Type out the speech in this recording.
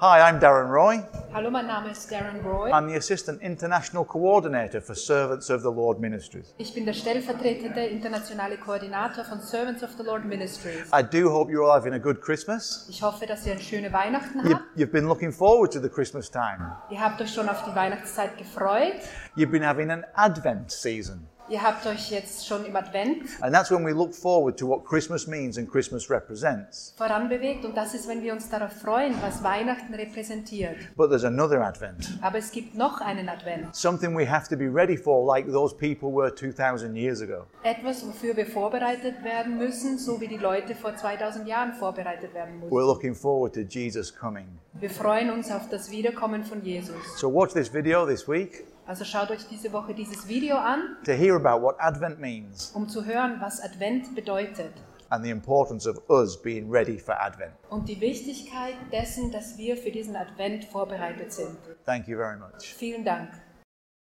Hi, I'm Darren Roy. Hallo, mein Name ist Darren Roy. I'm the Assistant International Coordinator for Servants of the Lord Ministries. Ich bin der stellvertretende internationale Koordinator von Servants of the Lord Ministries. I do hope you're all having a good Christmas. Ich hoffe, dass ihr eine schöne Weihnachten habt. You've been looking forward to the Christmas time. Ihr habt euch schon auf die Weihnachtszeit gefreut. You've been having an Advent season. Ihr habt euch jetzt schon im Advent And that's when we look forward to what Christmas means and Christmas represents. voranbewegt und das ist, wenn wir uns darauf freuen, was Weihnachten repräsentiert. But there's another Advent. Aber es gibt noch einen Advent. Something we have to be ready for like those people were 2,000 years ago. Etwas, wofür wir vorbereitet werden müssen, so wie die Leute vor 2000 Jahren vorbereitet werden We're mussten. looking forward to Jesus coming. Wir freuen uns auf das Wiederkommen von Jesus. So watch this video this week Also schaut euch diese Woche dieses Video an, to hear about what Advent means um zu hören, was Advent bedeutet and the importance of us being ready for Advent. und die Wichtigkeit dessen, dass wir für diesen Advent vorbereitet sind. Thank you very much. Vielen Dank.